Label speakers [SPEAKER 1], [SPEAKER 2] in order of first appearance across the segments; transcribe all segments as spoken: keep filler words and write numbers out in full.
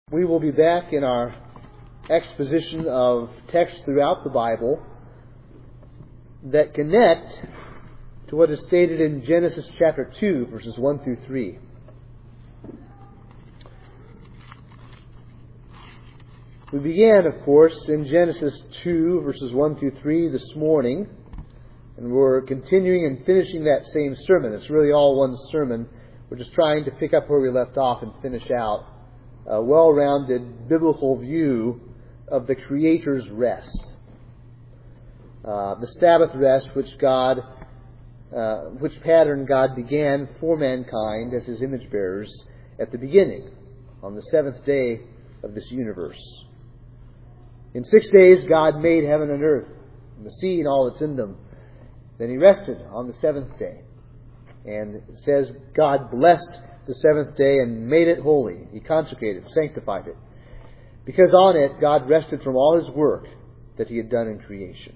[SPEAKER 1] We will be back in our exposition of texts throughout the Bible that connect to what is stated in Genesis chapter two, verses one through three. We began, of course, in Genesis two, verses one through three this morning, and we're continuing and finishing that same sermon. It's really all one sermon. We're just trying to pick up where we left off and finish out a well-rounded biblical view of the Creator's rest. Uh, the Sabbath rest which God, uh, which pattern God began for mankind as His image bearers at the beginning, on the seventh day of this universe. In six days God made heaven and earth, and the sea and all that's in them. Then He rested on the seventh day. And it says God blessed the seventh day and made it holy. He consecrated, sanctified it. Because on it God rested from all His work that He had done in creation.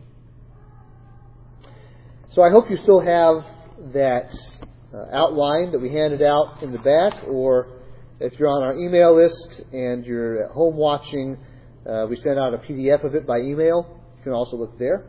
[SPEAKER 1] So I hope you still have that uh, outline that we handed out in the back, or if you're on our email list and you're at home watching, uh, we sent out a P D F of it by email. You can also look there.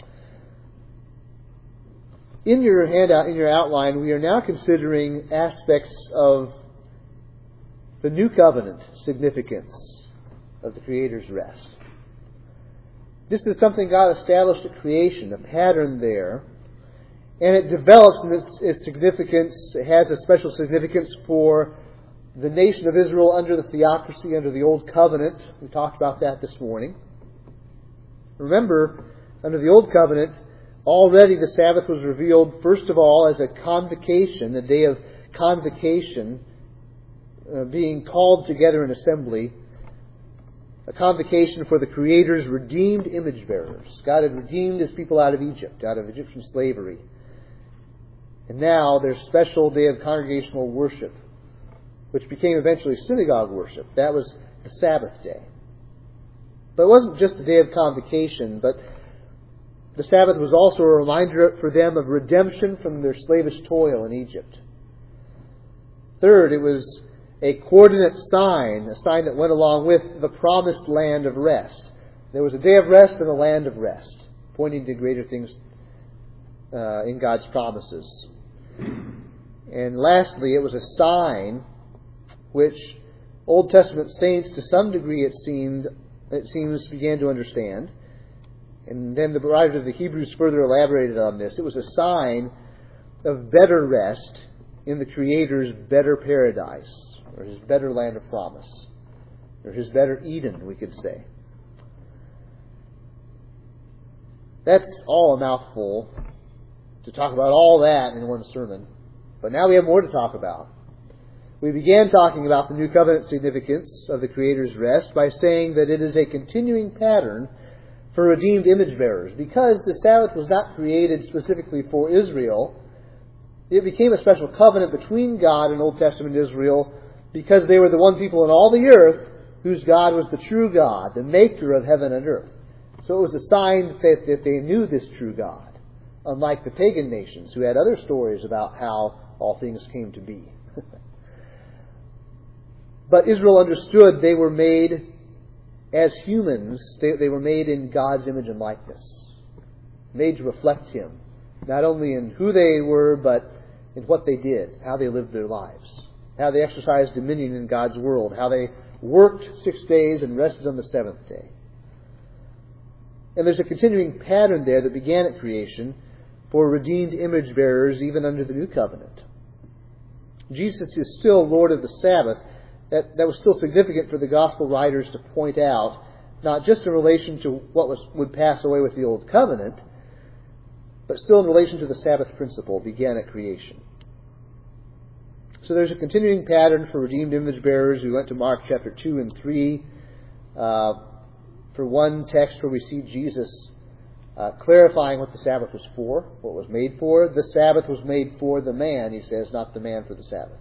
[SPEAKER 1] In your handout, in your outline, we are now considering aspects of the New Covenant significance of the Creator's rest. This is something God established at creation, a pattern there, and it develops in its, its significance. It has a special significance for the nation of Israel under the theocracy, under the Old Covenant. We talked about that this morning. Remember, under the Old Covenant, already the Sabbath was revealed, first of all, as a convocation, a day of convocation, uh, being called together in assembly, a convocation for the Creator's redeemed image bearers. God had redeemed His people out of Egypt, out of Egyptian slavery. And now their special day of congregational worship, which became eventually synagogue worship. That was the Sabbath day. But it wasn't just a day of convocation, but the Sabbath was also a reminder for them of redemption from their slavish toil in Egypt. Third, it was a coordinate sign, a sign that went along with the promised land of rest. There was a day of rest and a land of rest, pointing to greater things uh, in God's promises. And lastly, it was a sign which Old Testament saints, to some degree it seemed, it seems, began to understand. And then the writer of the Hebrews further elaborated on this. It was a sign of better rest in the Creator's better paradise, or His better land of promise, or His better Eden, we could say. That's all a mouthful to talk about all that in one sermon. But now we have more to talk about. We began talking about the New Covenant significance of the Creator's rest by saying that it is a continuing pattern for redeemed image bearers. Because the Sabbath was not created specifically for Israel, it became a special covenant between God and Old Testament Israel, because they were the one people in all the earth whose God was the true God, the maker of heaven and earth. So it was a sign that, that they knew this true God, unlike the pagan nations who had other stories about how all things came to be. But Israel understood they were made as humans. They, they were made in God's image and likeness, made to reflect Him, not only in who they were, but in what they did, how they lived their lives, how they exercised dominion in God's world, how they worked six days and rested on the seventh day. And there's a continuing pattern there that began at creation for redeemed image bearers even under the New Covenant. Jesus is still Lord of the Sabbath. That, that was still significant for the Gospel writers to point out, not just in relation to what was, would pass away with the Old Covenant, but still in relation to the Sabbath principle began at creation. So there's a continuing pattern for redeemed image bearers. We went to Mark chapter two and three uh, for one text where we see Jesus uh, clarifying what the Sabbath was for, what it was made for. The Sabbath was made for the man, He says, not the man for the Sabbath.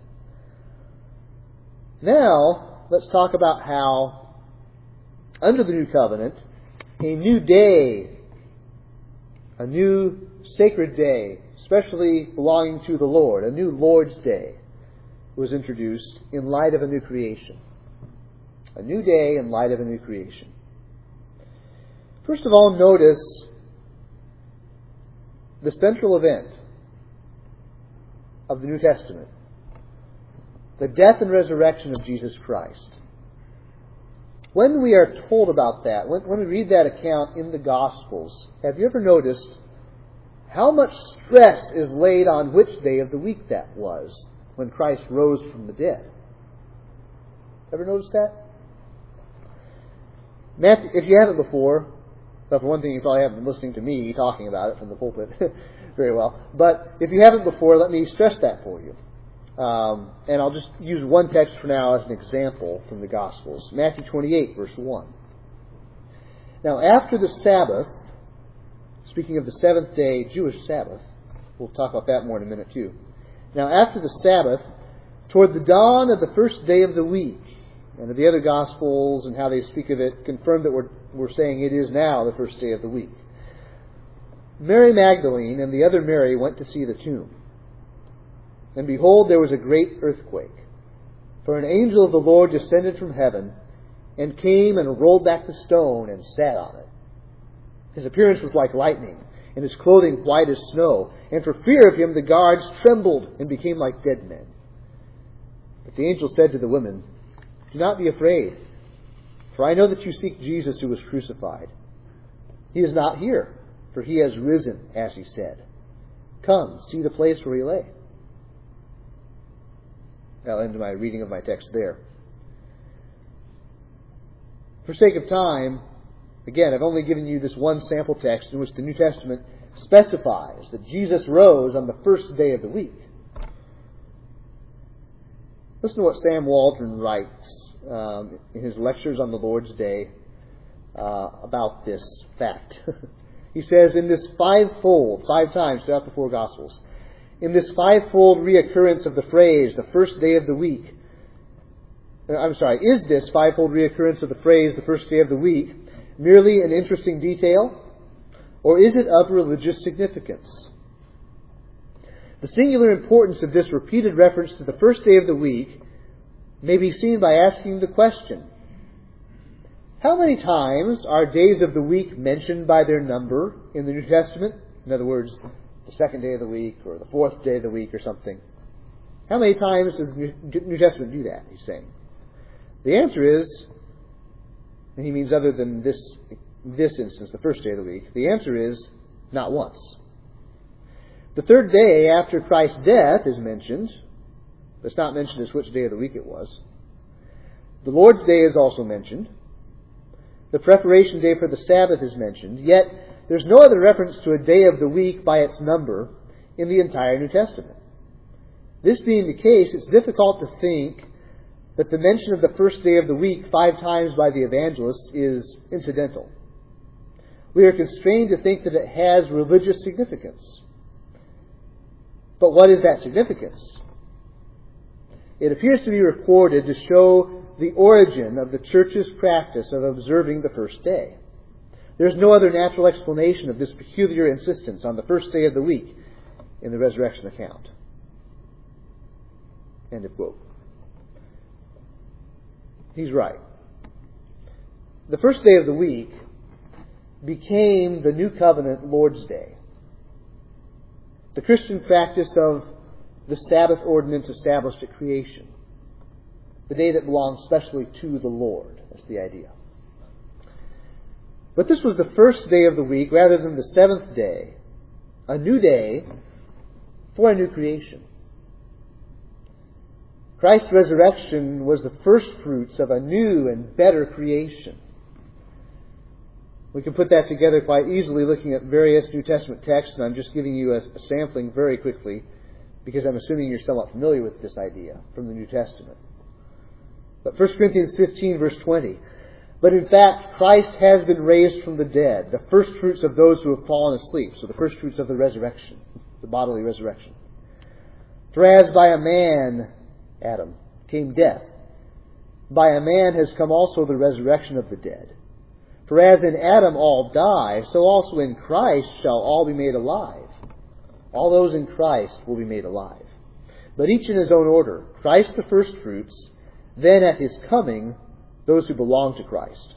[SPEAKER 1] Now, let's talk about how, under the New Covenant, a new day, a new sacred day, especially belonging to the Lord, a new Lord's Day, was introduced in light of a new creation. A new day in light of a new creation. First of all, notice the central event of the New Testament. The death and resurrection of Jesus Christ. When we are told about that, when, when we read that account in the Gospels, have you ever noticed how much stress is laid on which day of the week that was when Christ rose from the dead? Ever noticed that? Matthew, if you haven't before, well, for one thing, you probably haven't been listening to me talking about it from the pulpit very well. But if you haven't before, let me stress that for you. Um, and I'll just use one text for now as an example from the Gospels. Matthew twenty-eight, verse one. Now, after the Sabbath, speaking of the seventh day Jewish Sabbath, we'll talk about that more in a minute too. Now, after the Sabbath, toward the dawn of the first day of the week, and the other Gospels and how they speak of it confirm that we're, we're saying it is now the first day of the week. Mary Magdalene and the other Mary went to see the tomb. And behold, there was a great earthquake. For an angel of the Lord descended from heaven and came and rolled back the stone and sat on it. His appearance was like lightning, and his clothing white as snow. And for fear of him the guards trembled and became like dead men. But the angel said to the women, "Do not be afraid, for I know that you seek Jesus who was crucified. He is not here, for he has risen, as he said. Come, see the place where he lay." I'll end my reading of my text there. For sake of time, again, I've only given you this one sample text in which the New Testament specifies that Jesus rose on the first day of the week. Listen to what Sam Waldron writes um, in his lectures on the Lord's Day uh, about this fact. He says, in this fivefold, five times throughout the four Gospels, in this fivefold reoccurrence of the phrase, the first day of the week, I'm sorry, is this fivefold reoccurrence of the phrase, the first day of the week, merely an interesting detail, or is it of religious significance? The singular importance of this repeated reference to the first day of the week may be seen by asking the question, how many times are days of the week mentioned by their number in the New Testament? In other words, the second day of the week or the fourth day of the week or something. How many times does the New Testament do that, he's saying? The answer is, and he means other than this, this instance, the first day of the week, the answer is not once. The third day after Christ's death is mentioned. It's not mentioned as which day of the week it was. The Lord's Day is also mentioned. The preparation day for the Sabbath is mentioned. Yet, there's no other reference to a day of the week by its number in the entire New Testament. This being the case, it's difficult to think that the mention of the first day of the week five times by the evangelists is incidental. We are constrained to think that it has religious significance. But what is that significance? It appears to be recorded to show the origin of the church's practice of observing the first day. There's no other natural explanation of this peculiar insistence on the first day of the week in the resurrection account. End of quote. He's right. The first day of the week became the New Covenant Lord's Day. The Christian practice of the Sabbath ordinance established at creation. The day that belongs specially to the Lord. That's the idea. But this was the first day of the week rather than the seventh day. A new day for a new creation. Christ's resurrection was the first fruits of a new and better creation. We can put that together quite easily looking at various New Testament texts, and I'm just giving you a, a sampling very quickly because I'm assuming you're somewhat familiar with this idea from the New Testament. But First Corinthians fifteen, verse twenty. But in fact, Christ has been raised from the dead, the first fruits of those who have fallen asleep. So the first fruits of the resurrection, the bodily resurrection. For as by a man, Adam, came death, by a man has come also the resurrection of the dead. For as in Adam all die, so also in Christ shall all be made alive. All those in Christ will be made alive. But each in his own order. Christ the first fruits, then at his coming, those who belong to Christ.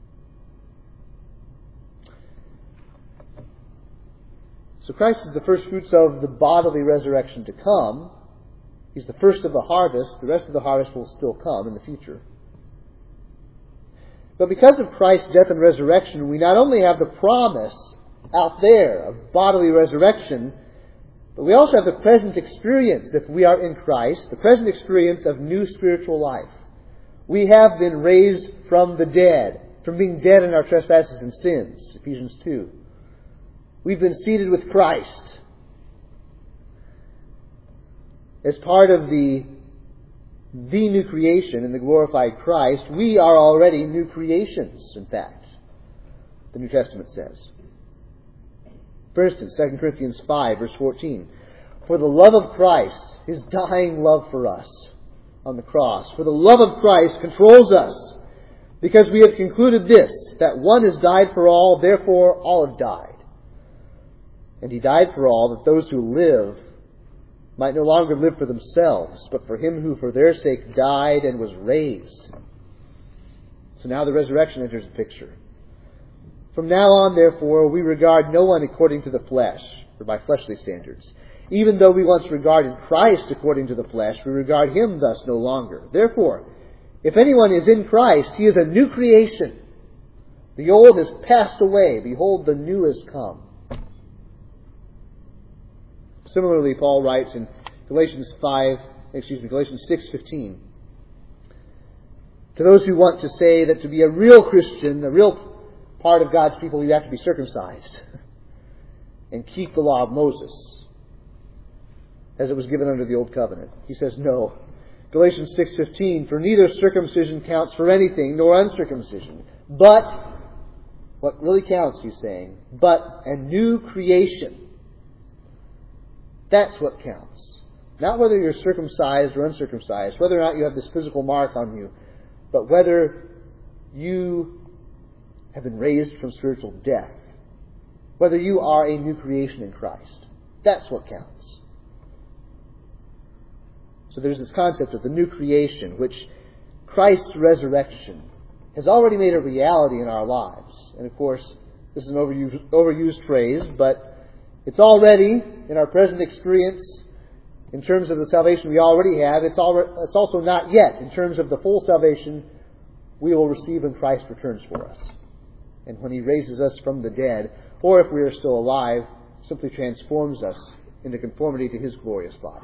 [SPEAKER 1] So Christ is the first fruits of the bodily resurrection to come. He's the first of the harvest. The rest of the harvest will still come in the future. But because of Christ's death and resurrection, we not only have the promise out there of bodily resurrection, but we also have the present experience, if we are in Christ, the present experience of new spiritual life. We have been raised from the dead, from being dead in our trespasses and sins, Ephesians two. We've been seated with Christ. As part of the, the new creation in the glorified Christ, we are already new creations, in fact, the New Testament says. For instance, Second Corinthians five, verse fourteen. For the love of Christ, His dying love for us on the cross, for the love of Christ controls us, because we have concluded this, that one has died for all, therefore all have died. And He died for all, that those who live might no longer live for themselves, but for Him who for their sake died and was raised. So now the resurrection enters the picture. From now on, therefore, we regard no one according to the flesh, or by fleshly standards. Even though we once regarded Christ according to the flesh, we regard Him thus no longer. Therefore, if anyone is in Christ, he is a new creation. The old has passed away. Behold, the new has come. Similarly, Paul writes in Galatians five, excuse me, Galatians six fifteen. To those who want to say that to be a real Christian, a real part of God's people, you have to be circumcised and keep the law of Moses as it was given under the old covenant. He says, no. Galatians six fifteen, for neither circumcision counts for anything, nor uncircumcision, but, what really counts, he's saying, but a new creation. That's what counts. Not whether you're circumcised or uncircumcised, whether or not you have this physical mark on you, but whether you have been raised from spiritual death, whether you are a new creation in Christ. That's what counts. So there's this concept of the new creation, which Christ's resurrection has already made a reality in our lives. And of course, this is an overused, overused phrase, but it's already, in our present experience, in terms of the salvation we already have. It's, already, it's also not yet, in terms of the full salvation we will receive when Christ returns for us. And when He raises us from the dead, or if we are still alive, simply transforms us into conformity to His glorious body.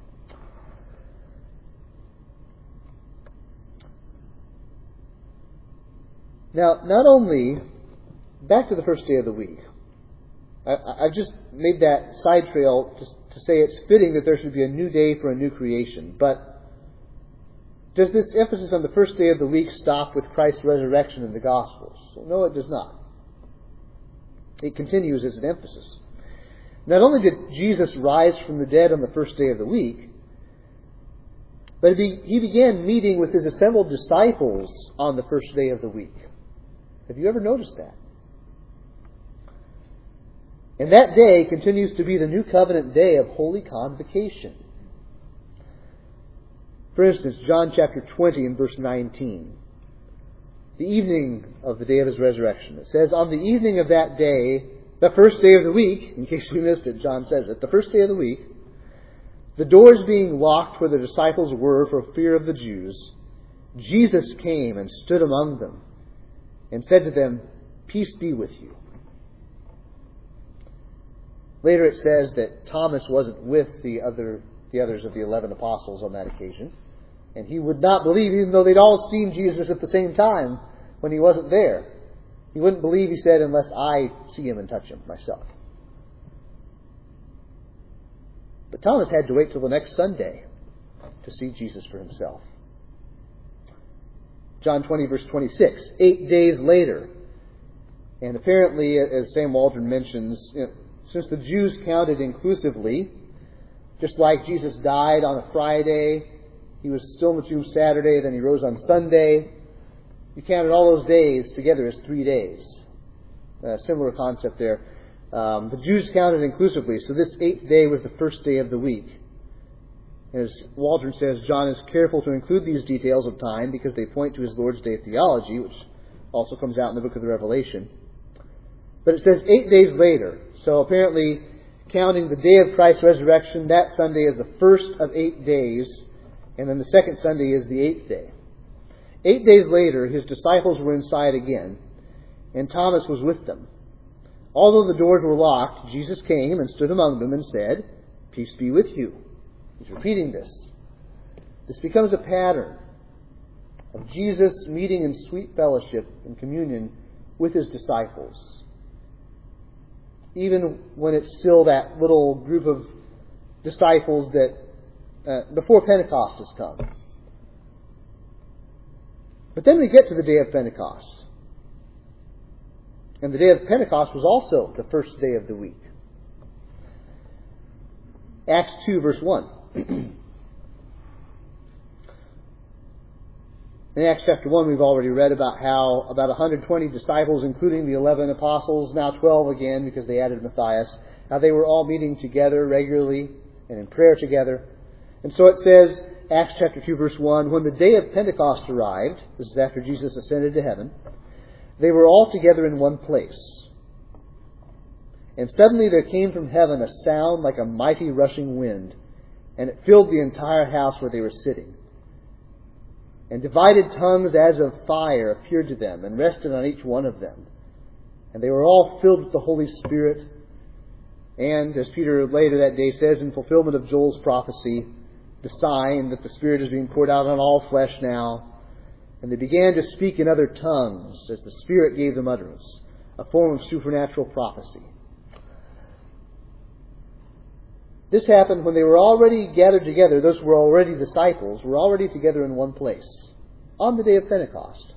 [SPEAKER 1] Now, not only, back to the first day of the week. I, I've just made that side trail to, to say it's fitting that there should be a new day for a new creation. But does this emphasis on the first day of the week stop with Christ's resurrection in the Gospels? No, it does not. It continues as an emphasis. Not only did Jesus rise from the dead on the first day of the week, but he began meeting with His assembled disciples on the first day of the week. Have you ever noticed that? And that day continues to be the New Covenant day of Holy Convocation. For instance, John chapter twenty and verse nineteen. The evening of the day of His resurrection. It says, on the evening of that day, the first day of the week, in case we missed it, John says it, the first day of the week, the doors being locked where the disciples were for fear of the Jews, Jesus came and stood among them and said to them, peace be with you. Later it says that Thomas wasn't with the other the others of the eleven apostles on that occasion. And he would not believe, even though they'd all seen Jesus at the same time when He wasn't there. He wouldn't believe, he said, unless I see Him and touch Him myself. But Thomas had to wait till the next Sunday to see Jesus for himself. John twenty, verse twenty-six. Eight days later, and apparently, as Sam Waldron mentions, you know, since the Jews counted inclusively, just like Jesus died on a Friday, He was still in the tomb Saturday, then He rose on Sunday. You counted all those days together as three days. A similar concept there. Um, the Jews counted inclusively, so this eighth day was the first day of the week. As Waldron says, John is careful to include these details of time because they point to his Lord's Day theology, which also comes out in the book of the Revelation. But it says eight days later. So apparently, counting the day of Christ's resurrection, that Sunday is the first of eight days, and then the second Sunday is the eighth day. Eight days later, his disciples were inside again, and Thomas was with them. Although the doors were locked, Jesus came and stood among them and said, "Peace be with you." He's repeating this. This becomes a pattern of Jesus meeting in sweet fellowship and communion with his disciples, even when it's still that little group of disciples that uh, before Pentecost has come. But then we get to the day of Pentecost. And the day of Pentecost was also the first day of the week. Acts two, verse one. In Acts chapter one, we've already read about how about one hundred twenty disciples, including the eleven apostles, now twelve again because they added Matthias, how they were all meeting together regularly and in prayer together. And so it says, Acts chapter two, verse one, when the day of Pentecost arrived, this is after Jesus ascended to heaven, they were all together in one place. And suddenly there came from heaven a sound like a mighty rushing wind, and it filled the entire house where they were sitting. And divided tongues as of fire appeared to them and rested on each one of them. And they were all filled with the Holy Spirit. And, as Peter later that day says, in fulfillment of Joel's prophecy, the sign that the Spirit is being poured out on all flesh now. And they began to speak in other tongues as the Spirit gave them utterance, a form of supernatural prophecy. This happened when they were already gathered together. Those who were already disciples were already together in one place on the day of Pentecost.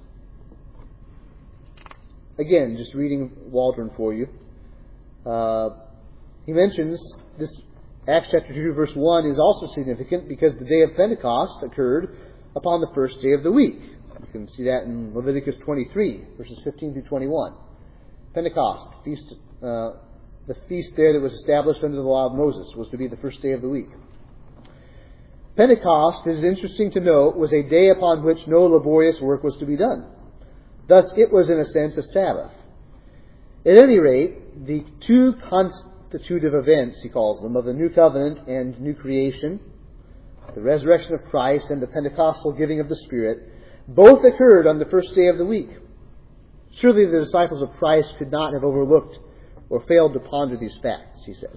[SPEAKER 1] Again, just reading Waldron for you. Uh, he mentions this Acts chapter two, verse one is also significant because the day of Pentecost occurred upon the first day of the week. You can see that in Leviticus twenty-three, verses fifteen through twenty-one. Pentecost, feast, uh, the feast there that was established under the law of Moses, was to be the first day of the week. Pentecost, it is interesting to note, was a day upon which no laborious work was to be done. Thus, it was in a sense a Sabbath. At any rate, the two constitutive events, he calls them, of the new covenant and new creation, the resurrection of Christ and the Pentecostal giving of the Spirit, both occurred on the first day of the week. Surely the disciples of Christ could not have overlooked or failed to ponder these facts, he says.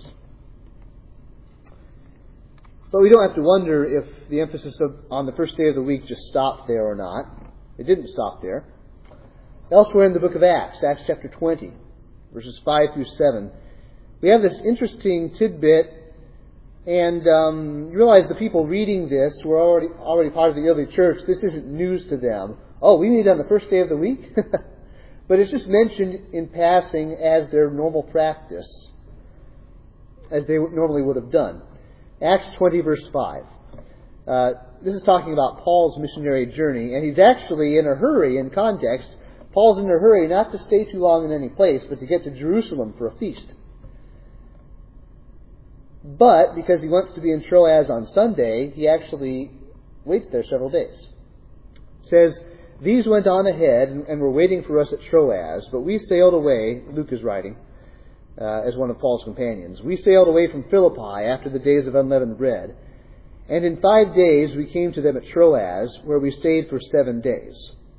[SPEAKER 1] But we don't have to wonder if the emphasis of, on the first day of the week just stopped there or not. It didn't stop there. Elsewhere in the book of Acts, Acts chapter twenty, verses five through seven, we have this interesting tidbit, and um, you realize the people reading this were already already part of the early church. This isn't news to them. Oh, we meet on the first day of the week? But it's just mentioned in passing as their normal practice, as they normally would have done. Acts twenty, verse five. Uh, this is talking about Paul's missionary journey, and he's actually in a hurry in context. Paul's in a hurry not to stay too long in any place, but to get to Jerusalem for a feast. But, because he wants to be in Troas on Sunday, he actually waits there several days. It says, these went on ahead and were waiting for us at Troas, but we sailed away, Luke is writing, uh, as one of Paul's companions. We sailed away from Philippi after the days of unleavened bread, and in five days we came to them at Troas, where we stayed for seven days.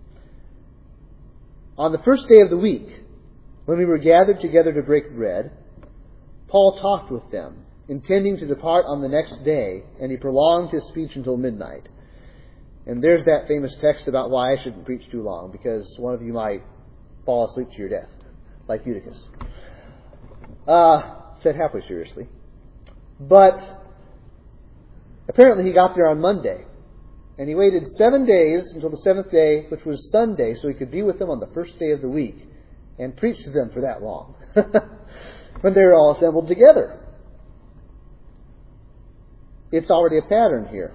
[SPEAKER 1] On the first day of the week, when we were gathered together to break bread, Paul talked with them, intending to depart on the next day, and he prolonged his speech until midnight. And there's that famous text about why I shouldn't preach too long, because one of you might fall asleep to your death, like Eutychus. Uh, said halfway seriously. But apparently he got there on Monday. And he waited seven days until the seventh day, which was Sunday, so he could be with them on the first day of the week and preach to them for that long. When they were all assembled together. It's already a pattern here.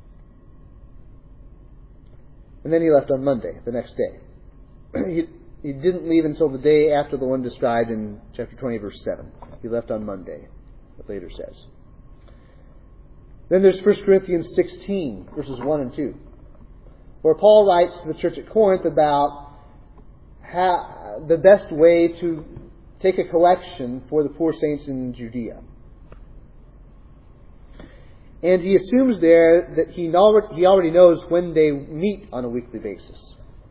[SPEAKER 1] And then he left on Monday, the next day. he, he didn't leave until the day after the one described in chapter twenty, verse seven. He left on Monday, it later says. Then there's First Corinthians sixteen, verses one and two, where Paul writes to the church at Corinth about how, the best way to take a collection for the poor saints in Judea. And he assumes there that he already knows when they meet on a weekly basis.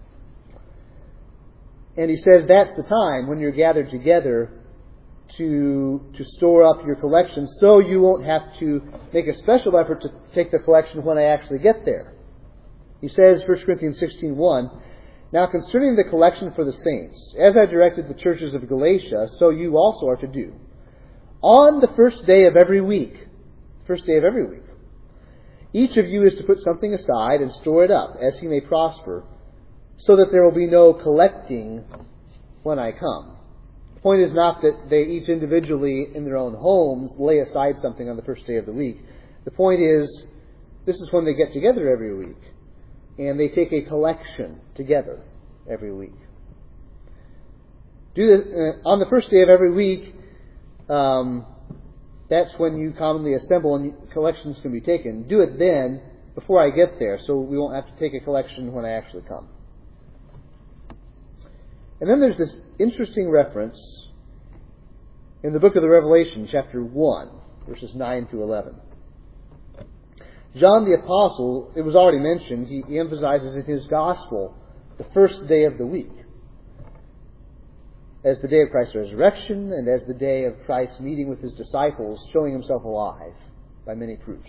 [SPEAKER 1] And he says that's the time when you're gathered together to, to store up your collection, so you won't have to make a special effort to take the collection when I actually get there. He says, First Corinthians sixteen one, "Now concerning the collection for the saints, as I directed the churches of Galatia, so you also are to do. On the first day of every week," first day of every week, "each of you is to put something aside and store it up, as he may prosper, so that there will be no collecting when I come." The point is not that they each individually in their own homes lay aside something on the first day of the week. The point is, this is when they get together every week, and they take a collection together every week. Do this, uh, on the first day of every week, um, that's when you commonly assemble and collections can be taken. Do it then, before I get there, so we won't have to take a collection when I actually come. And then there's this interesting reference in the book of the Revelation, chapter one, verses nine through eleven. John the Apostle, it was already mentioned, he, he emphasizes in his gospel the first day of the week as the day of Christ's resurrection and as the day of Christ's meeting with his disciples, showing himself alive by many proofs.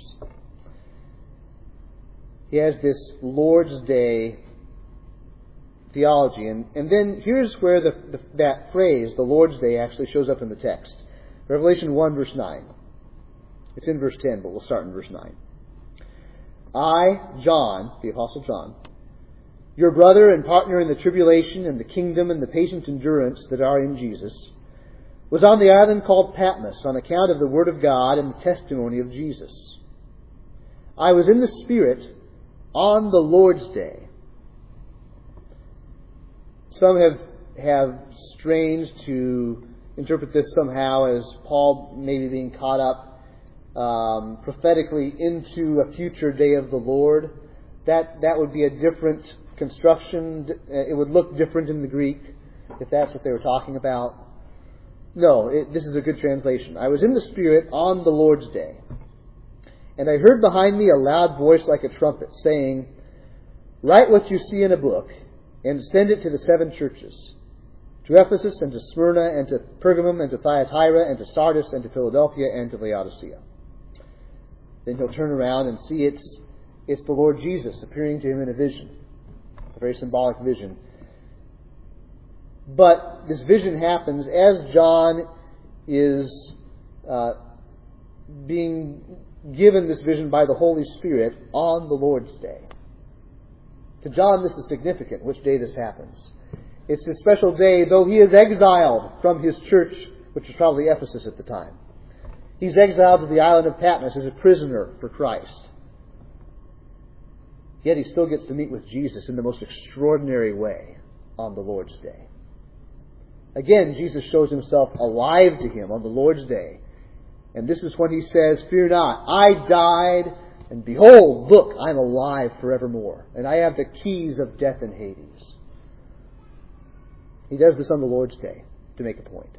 [SPEAKER 1] He has this Lord's Day theology. And, and then here's where the, the, that phrase, the Lord's Day, actually shows up in the text. Revelation one, verse nine. It's in verse ten, but we'll start in verse nine. "I, John," the Apostle John, "your brother and partner in the tribulation and the kingdom and the patient endurance that are in Jesus, was on the island called Patmos on account of the word of God and the testimony of Jesus. I was in the Spirit on the Lord's Day." Some have, have strained to interpret this somehow as Paul maybe being caught up um, prophetically into a future day of the Lord. That, that would be a different construction. It would look different in the Greek if that's what they were talking about. No, it, this is a good translation. "I was in the Spirit on the Lord's Day, and I heard behind me a loud voice like a trumpet, saying, 'Write what you see in a book, and send it to the seven churches, to Ephesus and to Smyrna and to Pergamum and to Thyatira and to Sardis and to Philadelphia and to Laodicea.' Then he'll turn around and see it's, it's the Lord Jesus appearing to him in a vision, a very symbolic vision. But this vision happens as John is uh, being given this vision by the Holy Spirit on the Lord's Day. To John, this is significant, which day this happens. It's a special day, though he is exiled from his church, which was probably Ephesus at the time. He's exiled to the island of Patmos as a prisoner for Christ. Yet he still gets to meet with Jesus in the most extraordinary way on the Lord's Day. Again, Jesus shows himself alive to him on the Lord's Day. And this is when he says, "Fear not, I died, and behold, look, I'm alive forevermore, and I have the keys of death and Hades." He does this on the Lord's Day to make a point.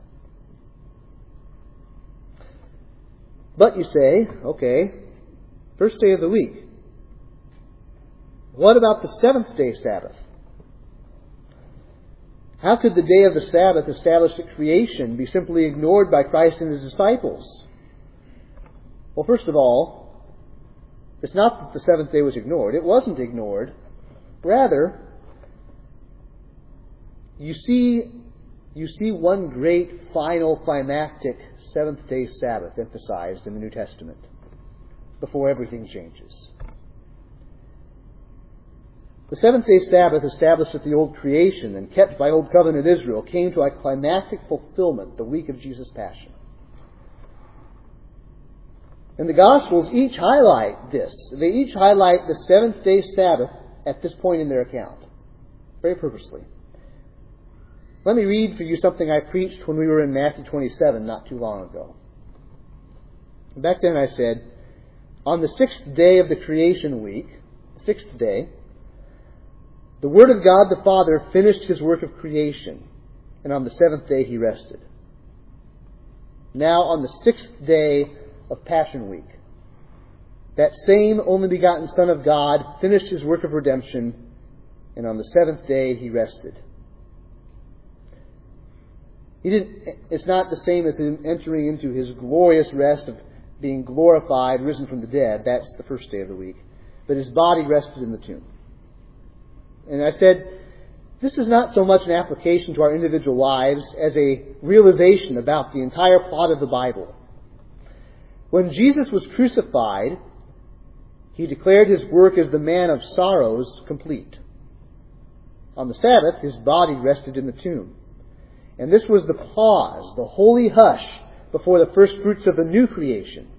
[SPEAKER 1] But you say, okay, first day of the week. What about the seventh day Sabbath? How could the day of the Sabbath established at creation be simply ignored by Christ and his disciples? Well, first of all, it's not that the seventh day was ignored. It wasn't ignored. Rather, you see, you see one great final climactic seventh day Sabbath emphasized in the New Testament before everything changes. The seventh day Sabbath established at the old creation and kept by Old Covenant Israel came to a climactic fulfillment the week of Jesus' Passion. And the Gospels each highlight this. They each highlight the seventh day Sabbath at this point in their account, very purposely. Let me read for you something I preached when we were in Matthew twenty-seven not too long ago. Back then I said, On the sixth day of the creation week, sixth day, the Word of God the Father finished His work of creation, and on the seventh day He rested. Now, on the sixth day of Passion Week, that same only begotten Son of God finished His work of redemption, and on the seventh day He rested. He didn't, it's not the same as Him entering into His glorious rest of being glorified, risen from the dead. That's the first day of the week. But His body rested in the tomb. And I said, this is not so much an application to our individual lives as a realization about the entire plot of the Bible. When Jesus was crucified, He declared His work as the man of sorrows complete. On the Sabbath, His body rested in the tomb. And this was the pause, the holy hush, before the first fruits of the new creation.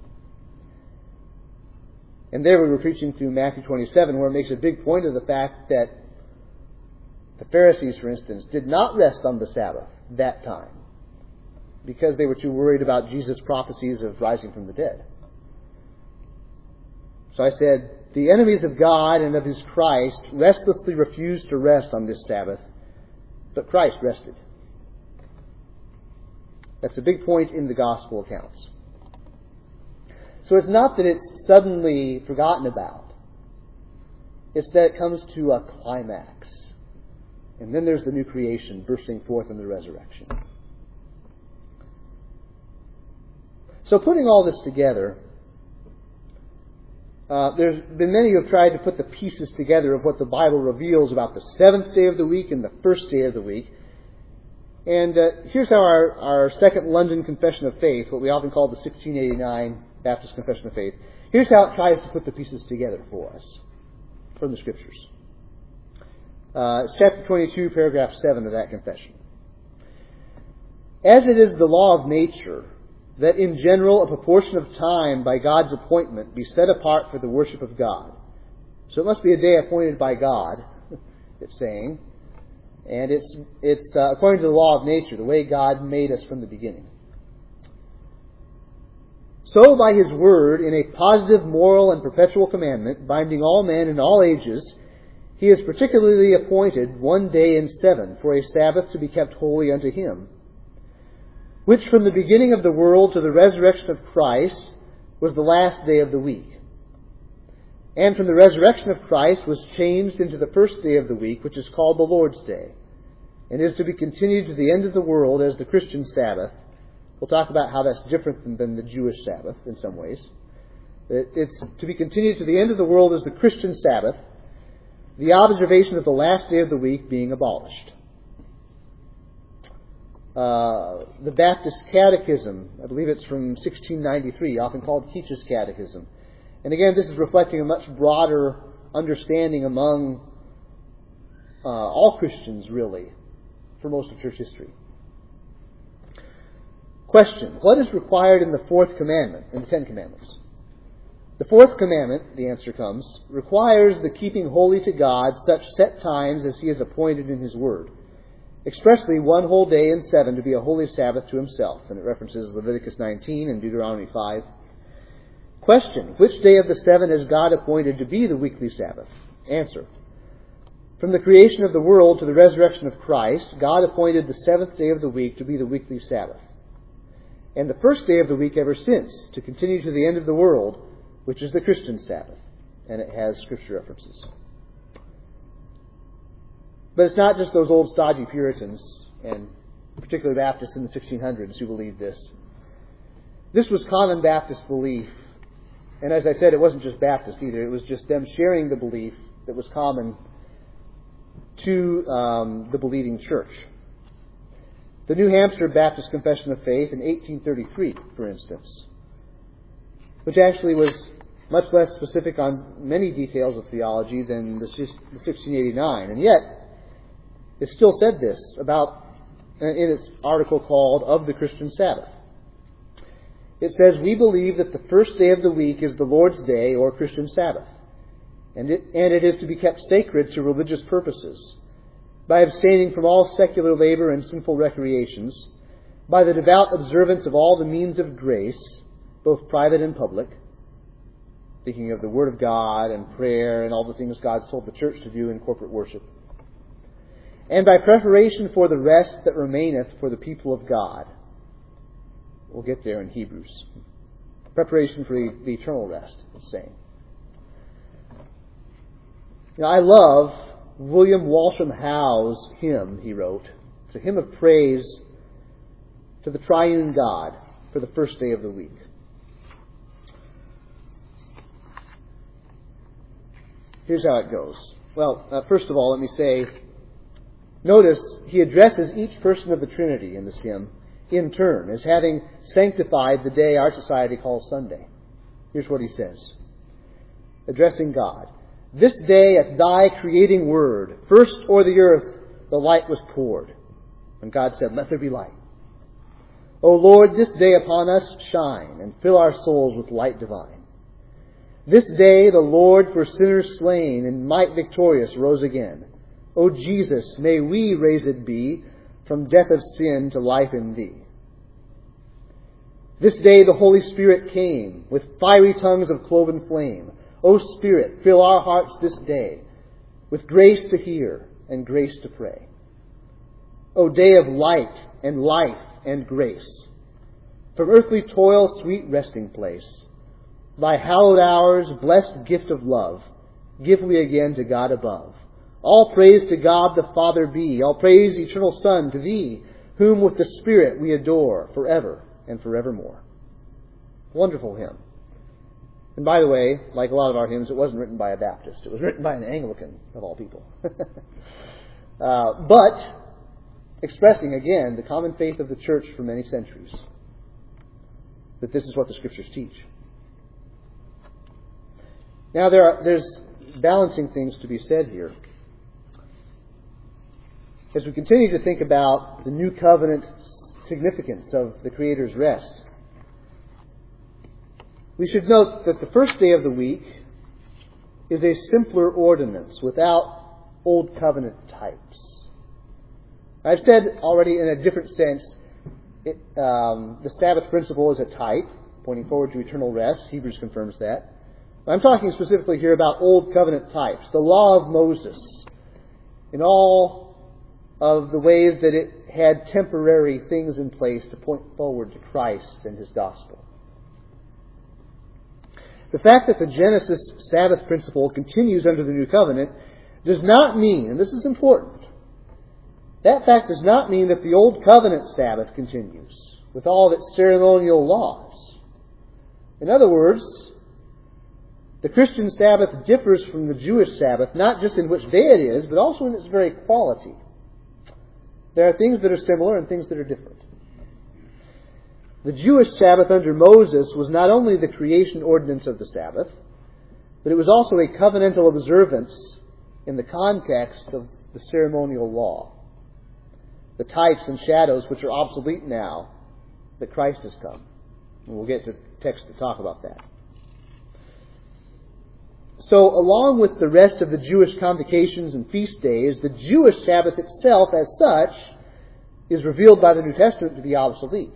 [SPEAKER 1] And there we were preaching through Matthew twenty-seven, where it makes a big point of the fact that the Pharisees, for instance, did not rest on the Sabbath that time because they were too worried about Jesus' prophecies of rising from the dead. So I said, the enemies of God and of His Christ restlessly refused to rest on this Sabbath, but Christ rested. That's a big point in the gospel accounts. So it's not that it's suddenly forgotten about. It's that it comes to a climax. And then there's the new creation bursting forth in the resurrection. So putting all this together, uh, there's been many who have tried to put the pieces together of what the Bible reveals about the seventh day of the week and the first day of the week. And uh, here's how our, our Second London Confession of Faith, what we often call the sixteen eighty-nine Baptist Confession of Faith, here's how it tries to put the pieces together for us from the Scriptures. Uh, it's chapter twenty-two, paragraph seven of that confession. As it is the law of nature that in general a proportion of time by God's appointment be set apart for the worship of God. So it must be a day appointed by God, it's saying. And it's it's uh, according to the law of nature, the way God made us from the beginning. So by His word, in a positive, moral, and perpetual commandment, binding all men in all ages, He has particularly appointed one day in seven for a Sabbath to be kept holy unto Him, which from the beginning of the world to the resurrection of Christ was the last day of the week. And from the resurrection of Christ was changed into the first day of the week, which is called the Lord's Day, and is to be continued to the end of the world as the Christian Sabbath. We'll talk about how that's different than, than the Jewish Sabbath in some ways. It, it's to be continued to the end of the world as the Christian Sabbath, the observation of the last day of the week being abolished. Uh, the Baptist Catechism, I believe it's from sixteen ninety-three, often called Keach's Catechism. And again, this is reflecting a much broader understanding among uh, all Christians, really, for most of church history. Question: what is required in the fourth commandment, in the Ten Commandments? The fourth commandment, the answer comes, requires the keeping holy to God such set times as He has appointed in His Word. Expressly, one whole day in seven to be a holy Sabbath to Himself. And it references Leviticus nineteen and Deuteronomy five. Question: which day of the seven has God appointed to be the weekly Sabbath? Answer: from the creation of the world to the resurrection of Christ, God appointed the seventh day of the week to be the weekly Sabbath, and the first day of the week ever since, to continue to the end of the world, which is the Christian Sabbath. And it has Scripture references. But it's not just those old stodgy Puritans, and particularly Baptists in the sixteen hundreds, who believed this. This was common Baptist belief. And as I said, it wasn't just Baptist either. It was just them sharing the belief that was common to um, the believing church. The New Hampshire Baptist Confession of Faith in eighteen thirty-three, for instance, which actually was much less specific on many details of theology than the sixteen eighty-nine. And yet, it still said this about in its article called Of the Christian Sabbath. It says, we believe that the first day of the week is the Lord's Day or Christian Sabbath, and it, and it is to be kept sacred to religious purposes, by abstaining from all secular labor and sinful recreations, by the devout observance of all the means of grace, both private and public, thinking of the Word of God and prayer and all the things God's told the church to do in corporate worship. And by preparation for the rest that remaineth for the people of God. We'll get there in Hebrews. Preparation for the, the eternal rest, it's saying. Now, I love William Walsham Howe's hymn he wrote. It's a hymn of praise to the triune God for the first day of the week. Here's how it goes. Well, uh, first of all, let me say, notice he addresses each person of the Trinity in this hymn in turn as having sanctified the day our society calls Sunday. Here's what he says, addressing God. This day at thy creating word, first o'er the earth the light was poured. And God said, let there be light. O Lord, this day upon us shine, and fill our souls with light divine. This day the Lord for sinners slain, in might victorious rose again. O Jesus, may we raised be, from death of sin to life in Thee. This day the Holy Spirit came, with fiery tongues of cloven flame. O Spirit, fill our hearts this day, with grace to hear and grace to pray. O day of light and life and grace, from earthly toil sweet resting place, Thy hallowed hours, blessed gift of love, give we again to God above. All praise to God the Father be, all praise, eternal Son, to Thee, whom with the Spirit we adore forever and forevermore. Wonderful hymn. And by the way, like a lot of our hymns, it wasn't written by a Baptist. It was written by an Anglican, of all people. uh, but expressing, again, the common faith of the church for many centuries. That this is what the Scriptures teach. Now, there are, there's balancing things to be said here. As we continue to think about the new covenant significance of the Creator's rest, we should note that the first day of the week is a simpler ordinance without Old Covenant types. I've said already in a different sense, it, um, the Sabbath principle is a type, pointing forward to eternal rest. Hebrews confirms that. I'm talking specifically here about Old Covenant types, the law of Moses, in all of the ways that it had temporary things in place to point forward to Christ and His gospel. The fact that the Genesis Sabbath principle continues under the New Covenant does not mean, and this is important, that fact does not mean that the Old Covenant Sabbath continues with all of its ceremonial laws. In other words, the Christian Sabbath differs from the Jewish Sabbath, not just in which day it is, but also in its very quality. There are things that are similar and things that are different. The Jewish Sabbath under Moses was not only the creation ordinance of the Sabbath, but it was also a covenantal observance in the context of the ceremonial law. The types and shadows which are obsolete now that Christ has come. And we'll get to text to talk about that. So, along with the rest of the Jewish convocations and feast days, the Jewish Sabbath itself, as such, is revealed by the New Testament to be obsolete.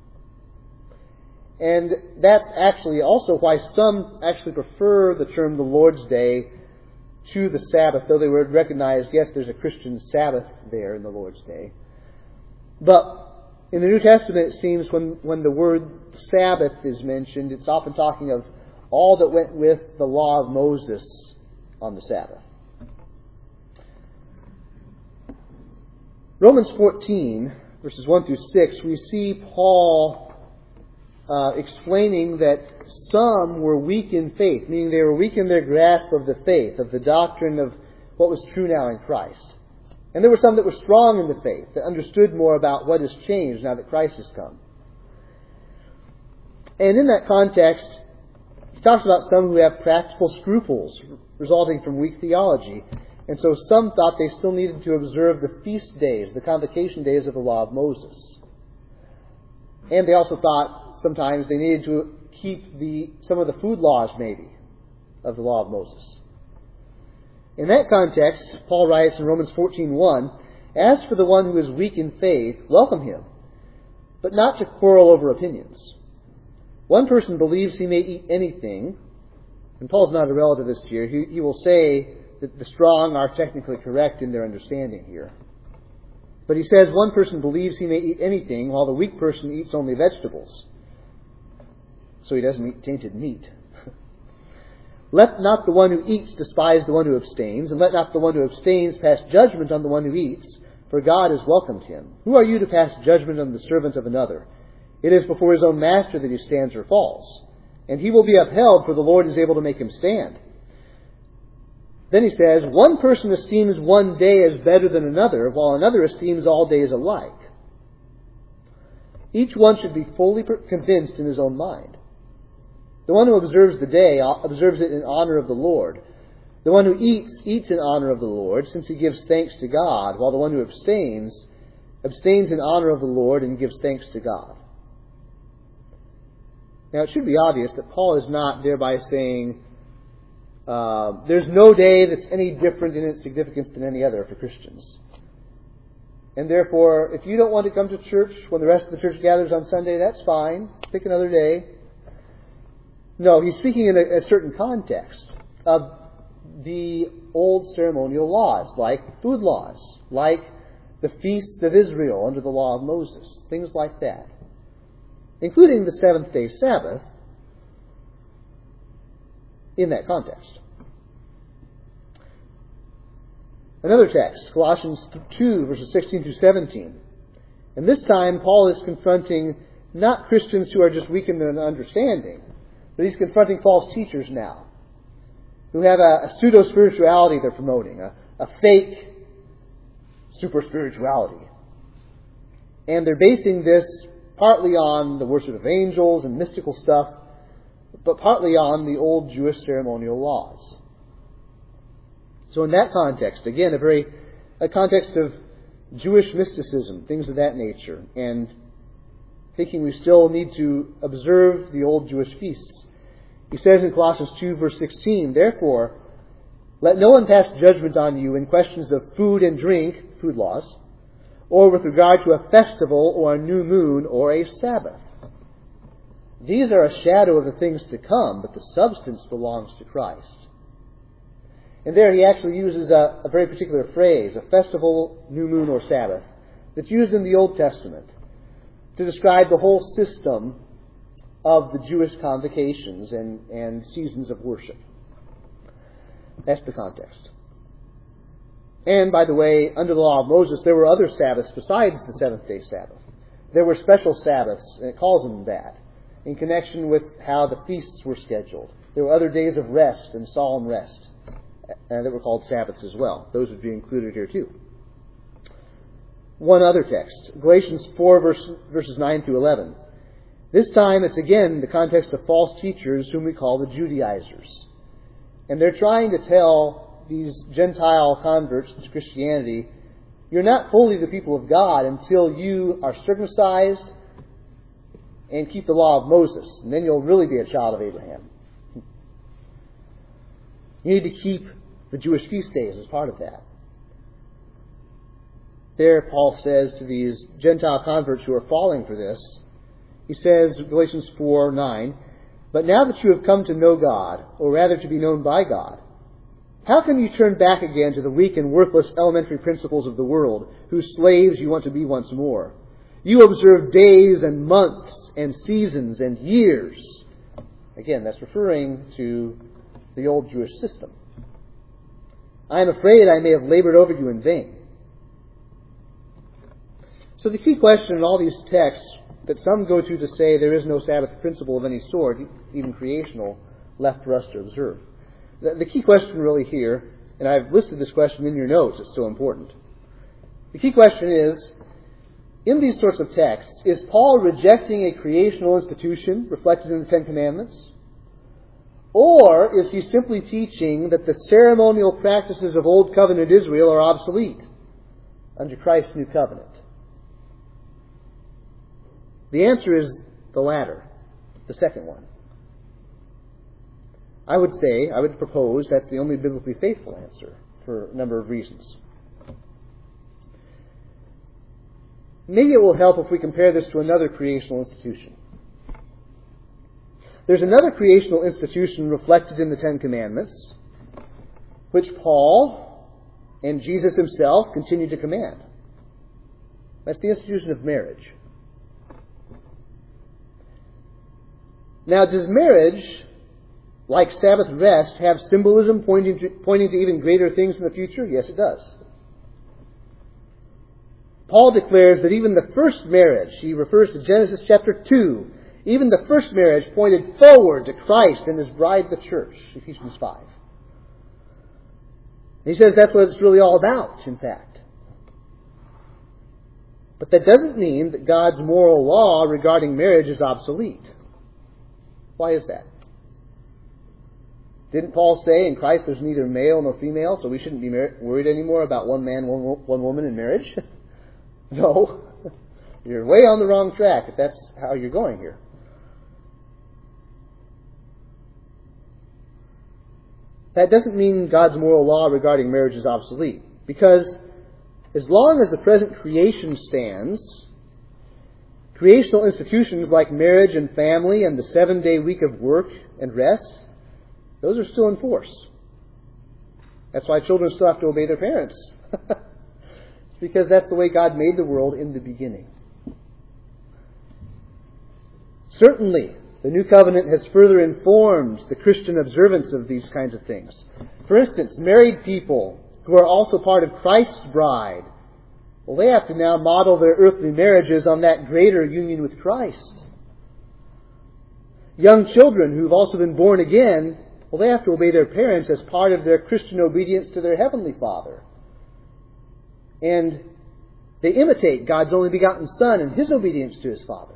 [SPEAKER 1] And that's actually also why some actually prefer the term the Lord's Day to the Sabbath, though they would recognize, yes, there's a Christian Sabbath there in the Lord's Day. But in the New Testament, it seems when, when the word Sabbath is mentioned, it's often talking of all that went with the law of Moses on the Sabbath. Romans fourteen, verses one through six, we see Paul uh, explaining that some were weak in faith, meaning they were weak in their grasp of the faith, of the doctrine of what was true now in Christ. And there were some that were strong in the faith, that understood more about what has changed now that Christ has come. And in that context, he talks about some who have practical scruples resulting from weak theology. And so some thought they still needed to observe the feast days, the convocation days of the law of Moses. And they also thought sometimes they needed to keep the some of the food laws, maybe, of the law of Moses. In that context, Paul writes in Romans fourteen one, "As for the one who is weak in faith, welcome him, but not to quarrel over opinions. One person believes he may eat anything, And Paul's not a relativist here. He, he will say that the strong are technically correct in their understanding here. But he says one person believes he may eat anything, while the weak person eats only vegetables. So he doesn't eat tainted meat. Let not the one who eats despise the one who abstains, and let not the one who abstains pass judgment on the one who eats, for God has welcomed him. Who are you to pass judgment on the servant of another? It is before his own master that he stands or falls, and he will be upheld, for the Lord is able to make him stand. Then he says, one person esteems one day as better than another, while another esteems all days alike. Each one should be fully convinced in his own mind. The one who observes the day observes it in honor of the Lord. The one who eats, eats in honor of the Lord, since he gives thanks to God, while the one who abstains, abstains in honor of the Lord and gives thanks to God. Now, it should be obvious that Paul is not thereby saying uh, there's no day that's any different in its significance than any other for Christians. And therefore, if you don't want to come to church when the rest of the church gathers on Sunday, that's fine. Pick another day. No, he's speaking in a, a certain context of the old ceremonial laws, like food laws, like the feasts of Israel under the law of Moses, things like that, including the seventh-day Sabbath in that context. Another text, Colossians two, verses sixteen through seventeen. And this time, Paul is confronting not Christians who are just weak in their understanding, but he's confronting false teachers now, who have a, a pseudo-spirituality they're promoting, a, a fake super-spirituality. And they're basing this partly on the worship of angels and mystical stuff, but partly on the old Jewish ceremonial laws. So in that context, again, a very a context of Jewish mysticism, things of that nature, and thinking we still need to observe the old Jewish feasts. He says in Colossians two, verse sixteen, therefore, let no one pass judgment on you in questions of food and drink, food laws, or with regard to a festival or a new moon or a Sabbath. These are a shadow of the things to come, but the substance belongs to Christ. And there he actually uses a, a very particular phrase, a festival, new moon, or Sabbath, that's used in the Old Testament to describe the whole system of the Jewish convocations and, and seasons of worship. That's the context. And, by the way, under the law of Moses, there were other Sabbaths besides the seventh-day Sabbath. There were special Sabbaths, and it calls them that, in connection with how the feasts were scheduled. There were other days of rest and solemn rest, and that were called Sabbaths as well. Those would be included here too. One other text, Galatians four, verse, verses nine through eleven. This time it's again the context of false teachers whom we call the Judaizers. And they're trying to tell these Gentile converts to Christianity, you're not fully the people of God until you are circumcised and keep the law of Moses. And then you'll really be a child of Abraham. You need to keep the Jewish feast days as part of that. There, Paul says to these Gentile converts who are falling for this, he says, Galatians four nine, but now that you have come to know God, or rather to be known by God, how can you turn back again to the weak and worthless elementary principles of the world, whose slaves you want to be once more? You observe days and months and seasons and years. Again, that's referring to the old Jewish system. I am afraid I may have labored over you in vain. So the key question in all these texts that some go to to say there is no Sabbath principle of any sort, even creational, left for us to observe. The, the key question really here, and I've listed this question in your notes, it's so important. The key question is, in these sorts of texts, is Paul rejecting a creational institution reflected in the Ten Commandments? Or is he simply teaching that the ceremonial practices of Old Covenant Israel are obsolete under Christ's new covenant? The answer is the latter, the second one. I would say, I would propose that's the only biblically faithful answer for a number of reasons. Maybe it will help if we compare this to another creational institution. There's another creational institution reflected in the Ten Commandments, which Paul and Jesus himself continue to command. That's the institution of marriage. Now, does marriage, like Sabbath rest, have symbolism pointing to, pointing to even greater things in the future? Yes, it does. Paul declares that even the first marriage, he refers to Genesis chapter two, even the first marriage pointed forward to Christ and His bride, the church, Ephesians five. He says that's what it's really all about, in fact. But that doesn't mean that God's moral law regarding marriage is obsolete. Why is that? Didn't Paul say in Christ there's neither male nor female, so we shouldn't be mar- worried anymore about one man, one, one woman in marriage? No. You're way on the wrong track if that's how you're going here. That doesn't mean God's moral law regarding marriage is obsolete. Because as long as the present creation stands, creational institutions like marriage and family and the seven-day week of work and rest, those are still in force. That's why children still have to obey their parents. It's because that's the way God made the world in the beginning. Certainly, the New Covenant has further informed the Christian observance of these kinds of things. For instance, married people who are also part of Christ's bride, well, they have to now model their earthly marriages on that greater union with Christ. Young children who've also been born again, well, they have to obey their parents as part of their Christian obedience to their Heavenly Father. And they imitate God's only begotten Son and His obedience to His Father.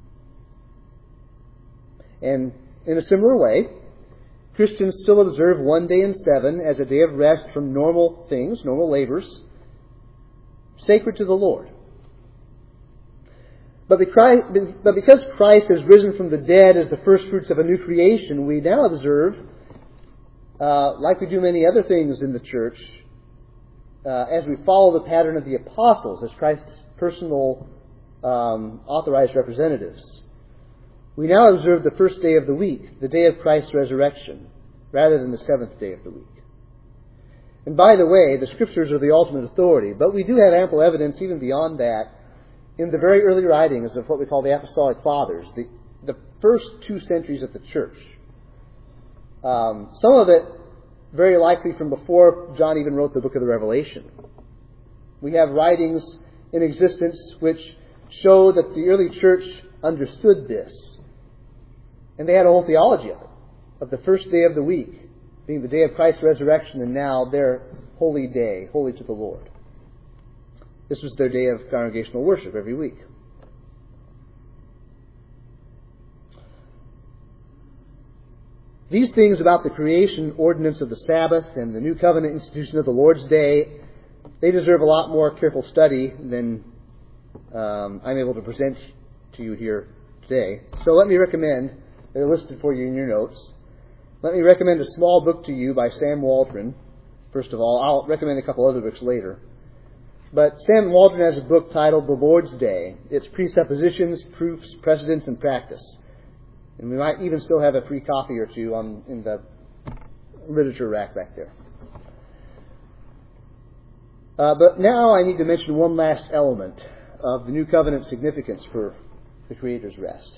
[SPEAKER 1] And in a similar way, Christians still observe one day in seven as a day of rest from normal things, normal labors, sacred to the Lord. But because Christ has risen from the dead as the first fruits of a new creation, we now observe, uh, like we do many other things in the church, uh, as we follow the pattern of the apostles as Christ's personal um, authorized representatives. We now observe the first day of the week, the day of Christ's resurrection, rather than the seventh day of the week. And by the way, the Scriptures are the ultimate authority, but we do have ample evidence even beyond that in the very early writings of what we call the Apostolic Fathers, the, the first two centuries of the Church. Um, some of it very likely from before John even wrote the book of the Revelation. We have writings in existence which show that the early church understood this. And they had a whole theology of it, of the first day of the week being the day of Christ's resurrection and now their holy day, holy to the Lord. This was their day of congregational worship every week. These things about the creation ordinance of the Sabbath and the New Covenant institution of the Lord's Day, they deserve a lot more careful study than um, I'm able to present to you here today. So let me recommend, they're listed for you in your notes, let me recommend a small book to you by Sam Waldron. First of all, I'll recommend a couple other books later. But Sam Waldron has a book titled The Lord's Day. Its presuppositions, proofs, precedents, and practice. And we might even still have a free copy or two on in the literature rack back there. Uh, but now I need to mention one last element of the New Covenant significance for the Creator's rest.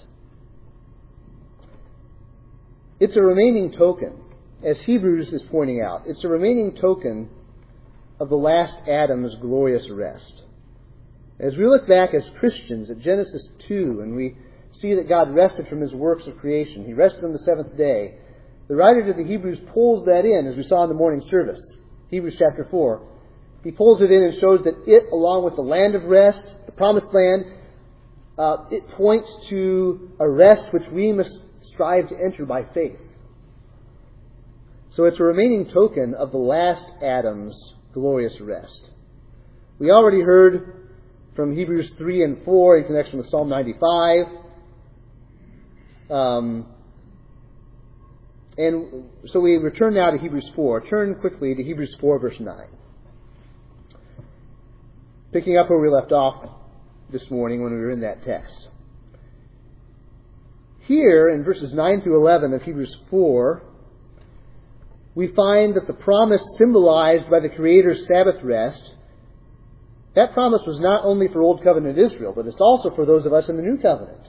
[SPEAKER 1] It's a remaining token, as Hebrews is pointing out. It's a remaining token of the last Adam's glorious rest. As we look back as Christians at Genesis two, and we see that God rested from His works of creation, He rested on the seventh day, the writer to the Hebrews pulls that in, as we saw in the morning service, Hebrews chapter four. He pulls it in and shows that it, along with the land of rest, the promised land, uh, it points to a rest which we must strive to enter by faith. So it's a remaining token of the last Adam's glorious rest. We already heard from Hebrews three and four in connection with Psalm ninety-five. Um, and so we return now to Hebrews four. Turn quickly to Hebrews four, verse nine. Picking up where we left off this morning when we were in that text. here in verses nine through eleven of Hebrews four, we find that the promise symbolized by the Creator's Sabbath rest, that promise was not only for Old Covenant Israel, but it's also for those of us in the New Covenant.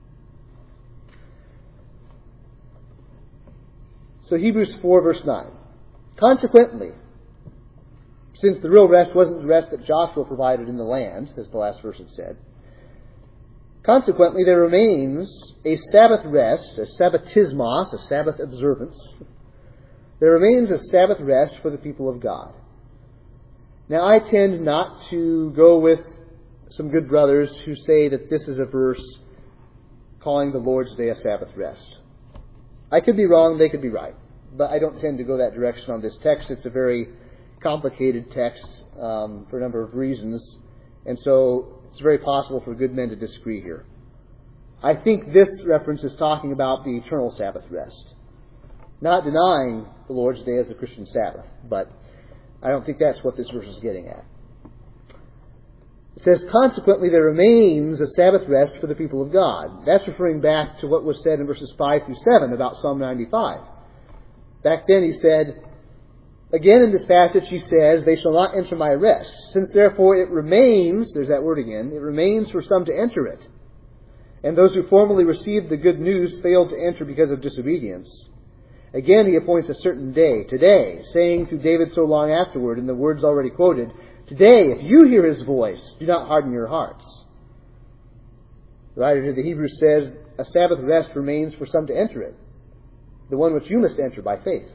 [SPEAKER 1] So Hebrews four verse nine. Consequently, since the real rest wasn't the rest that Joshua provided in the land, as the last verse had said, consequently there remains a Sabbath rest, a sabbatismos, a Sabbath observance. There remains a Sabbath rest for the people of God. Now I tend not to go with some good brothers who say that this is a verse calling the Lord's Day a Sabbath rest. I could be wrong, they could be right. But I don't tend to go that direction on this text. It's a very complicated text um, for a number of reasons. And so it's very possible for good men to disagree here. I think this reference is talking about the eternal Sabbath rest. Not denying the Lord's Day as the Christian Sabbath. But I don't think that's what this verse is getting at. It says, consequently there remains a Sabbath rest for the people of God. That's referring back to what was said in verses five through seven about Psalm ninety-five. Back then he said, again in this passage he says, they shall not enter my rest. Since therefore it remains, there's that word again, it remains for some to enter it. And those who formerly received the good news failed to enter because of disobedience. Again he appoints a certain day, today, saying to David so long afterward in the words already quoted, today, if you hear his voice, do not harden your hearts. The writer to the Hebrews says, a Sabbath rest remains for some to enter it. The one which you must enter by faith.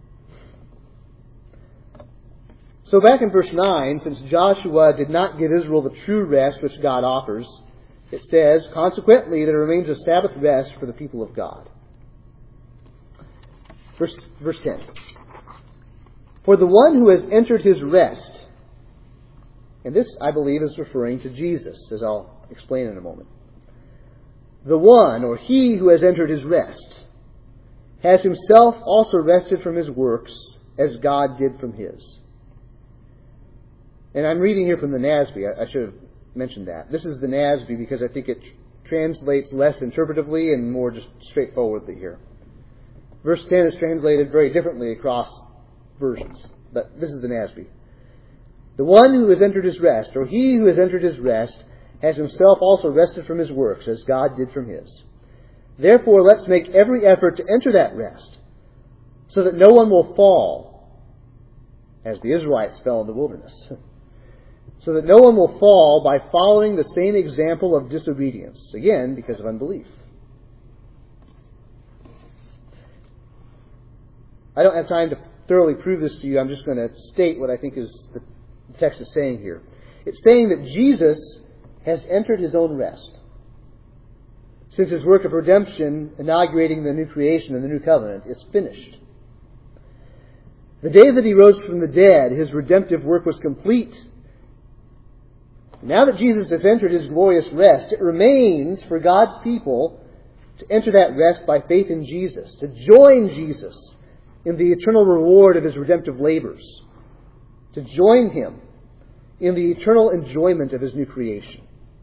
[SPEAKER 1] So back in verse nine, since Joshua did not give Israel the true rest which God offers, it says, consequently there remains a Sabbath rest for the people of God. Verse, verse ten. For the one who has entered his rest, and this, I believe, is referring to Jesus, as I'll explain in a moment. The one, or he who has entered his rest, has himself also rested from his works as God did from his. And I'm reading here from the N A S B. I, I should have mentioned that. This is the N A S B because I think it translates less interpretively and more just straightforwardly here. Verse ten is translated very differently across versions, but this is the N A S B. The one who has entered his rest, or he who has entered his rest, has himself also rested from his works, as God did from his. Therefore, let's make every effort to enter that rest, so that no one will fall, as the Israelites fell in the wilderness, so that no one will fall by following the same example of disobedience, again, because of unbelief. I don't have time to thoroughly prove this to you. I'm just going to state what I think is the text is saying here. It's saying that Jesus has entered his own rest. Since his work of redemption, inaugurating the new creation and the new covenant, is finished. The day that he rose from the dead, his redemptive work was complete. Now that Jesus has entered his glorious rest, it remains for God's people to enter that rest by faith in Jesus, to join Jesus in the eternal reward of his redemptive labors, to join him in the eternal enjoyment of his new creation.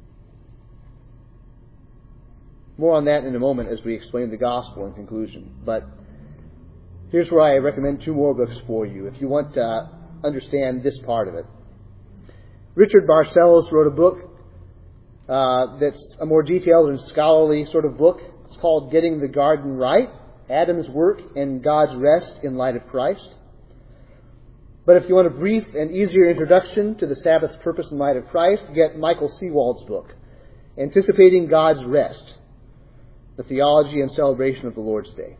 [SPEAKER 1] More on that in a moment as we explain the gospel in conclusion. But here's where I recommend two more books for you if you want to understand this part of it. Richard Barcellos wrote a book uh, that's a more detailed and scholarly sort of book. It's called Getting the Garden Right, Adam's Work and God's Rest in Light of Christ. But if you want a brief and easier introduction to the Sabbath's purpose in light of Christ, get Michael Seawald's book, Anticipating God's Rest, the Theology and Celebration of the Lord's Day.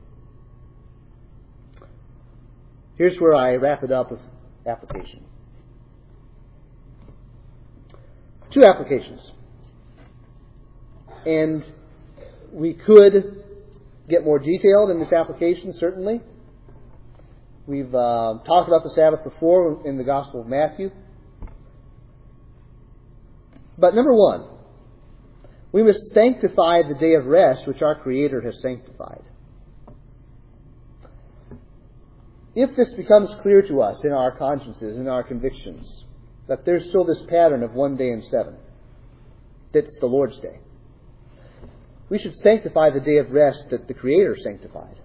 [SPEAKER 1] Here's where I wrap it up with application. Two applications. And we could get more detailed in this application, certainly. We've uh, talked about the Sabbath before in the Gospel of Matthew. But number one, we must sanctify the day of rest which our Creator has sanctified. If this becomes clear to us in our consciences, in our convictions, that there's still this pattern of one day in seven, that's the Lord's Day, We should sanctify the day of rest that the Creator sanctified.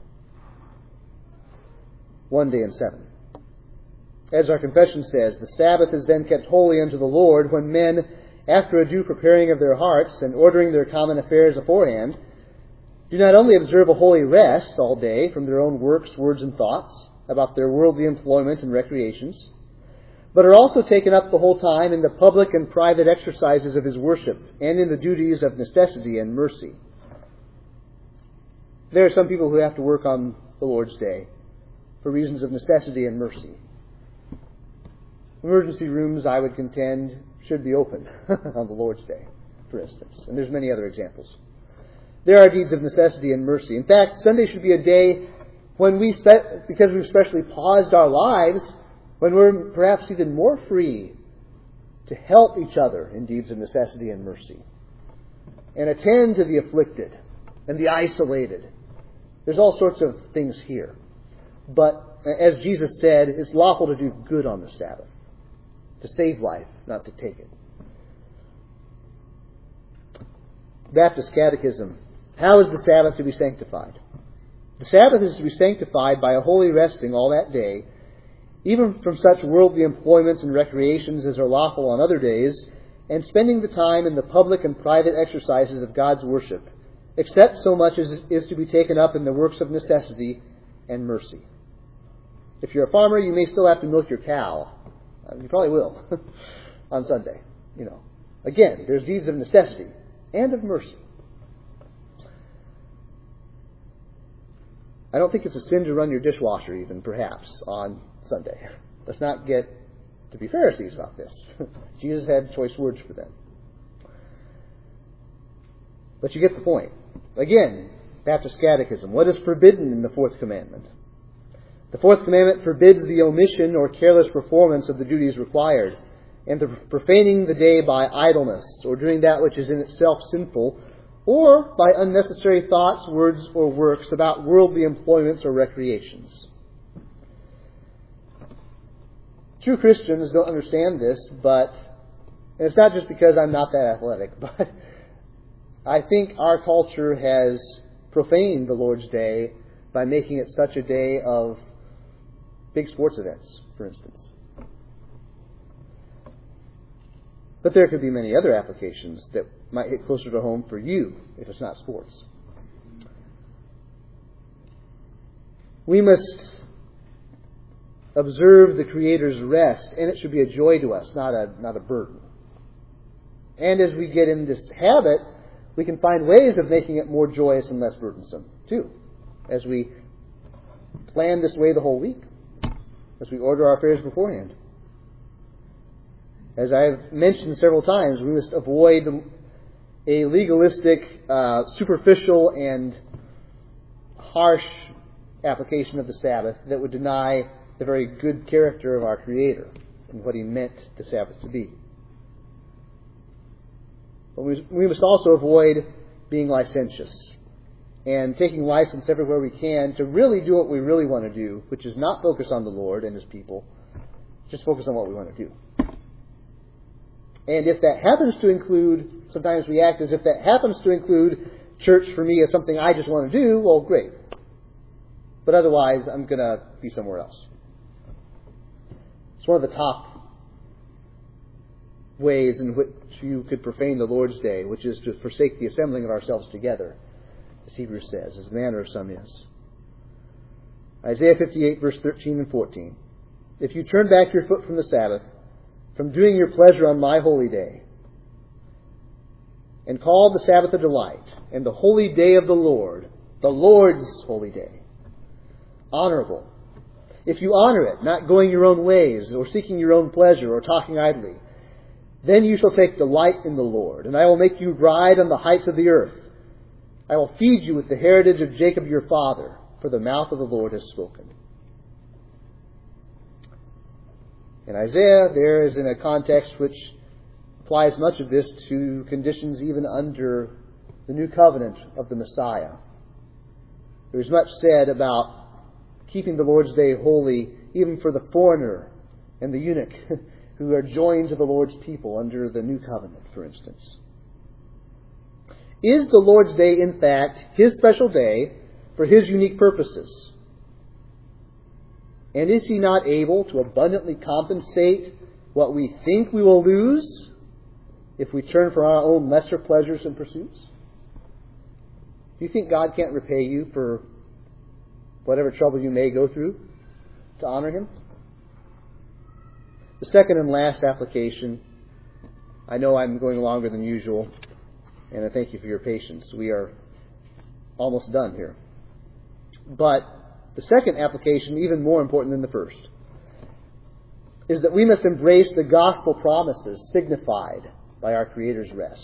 [SPEAKER 1] One day in seven. As our confession says, the Sabbath is then kept holy unto the Lord when men, after a due preparing of their hearts and ordering their common affairs aforehand, do not only observe a holy rest all day from their own works, words, and thoughts about their worldly employment and recreations, but are also taken up the whole time in the public and private exercises of His worship and in the duties of necessity and mercy. There are some people who have to work on the Lord's Day for reasons of necessity and mercy. Emergency rooms, I would contend, should be open on the Lord's Day, for instance. And there's many other examples. There are deeds of necessity and mercy. In fact, Sunday should be a day when we, spe- because we've specially paused our lives, when we're perhaps even more free to help each other in deeds of necessity and mercy, and attend to the afflicted and the isolated. There's all sorts of things here. But as Jesus said, it's lawful to do good on the Sabbath, to save life, not to take it. Baptist Catechism. How is the Sabbath to be sanctified? The Sabbath is to be sanctified by a holy resting all that day, even from such worldly employments and recreations as are lawful on other days, and spending the time in the public and private exercises of God's worship, except so much as is to be taken up in the works of necessity and mercy. If you're a farmer, you may still have to milk your cow. You probably will on Sunday. You know, again, there's deeds of necessity and of mercy. I don't think it's a sin to run your dishwasher even, perhaps, on Sunday. Let's not get to be Pharisees about this. Jesus had choice words for them. But you get the point. Again, Baptist Catechism. What is forbidden in the fourth commandment? The fourth commandment forbids the omission or careless performance of the duties required, and the profaning the day by idleness, or doing that which is in itself sinful, or by unnecessary thoughts, words, or works about worldly employments or recreations. True Christians don't understand this, but, and it's not just because I'm not that athletic, but I think our culture has profaned the Lord's Day by making it such a day of big sports events, for instance. But there could be many other applications that might hit closer to home for you if it's not sports. We must observe the Creator's rest, and it should be a joy to us, not a, not a burden. And as we get in this habit, we can find ways of making it more joyous and less burdensome, too, as we plan this way the whole week, as we order our affairs beforehand. As I've mentioned several times, we must avoid a legalistic, uh, superficial, and harsh application of the Sabbath that would deny the very good character of our Creator and what He meant the Sabbath to be. But we, we must also avoid being licentious and taking license everywhere we can to really do what we really want to do, which is not focus on the Lord and His people, just focus on what we want to do. And if that happens to include, sometimes we act as if that happens to include church for me as something I just want to do, well, great. But otherwise, I'm going to be somewhere else. It's one of the top ways in which you could profane the Lord's Day, which is to forsake the assembling of ourselves together, as Hebrews says, as the manner of some is. Isaiah fifty-eight, verse thirteen and fourteen. If you turn back your foot from the Sabbath, from doing your pleasure on my holy day, and call the Sabbath a delight, and the holy day of the Lord, the Lord's holy day, honorable. If you honor it, not going your own ways, or seeking your own pleasure, or talking idly, then you shall take delight in the Lord, and I will make you ride on the heights of the earth. I will feed you with the heritage of Jacob your father, for the mouth of the Lord has spoken. In Isaiah, there is in a context which applies much of this to conditions even under the new covenant of the Messiah. There is much said about keeping the Lord's Day holy even for the foreigner and the eunuch who are joined to the Lord's people under the new covenant, for instance. Is the Lord's Day, in fact, His special day for His unique purposes? And is He not able to abundantly compensate what we think we will lose if we turn from our own lesser pleasures and pursuits? Do you think God can't repay you for whatever trouble you may go through to honor Him? The second and last application, I know I'm going longer than usual, and I thank you for your patience. We are almost done here. But the second application, even more important than the first, is that we must embrace the gospel promises signified by our Creator's rest.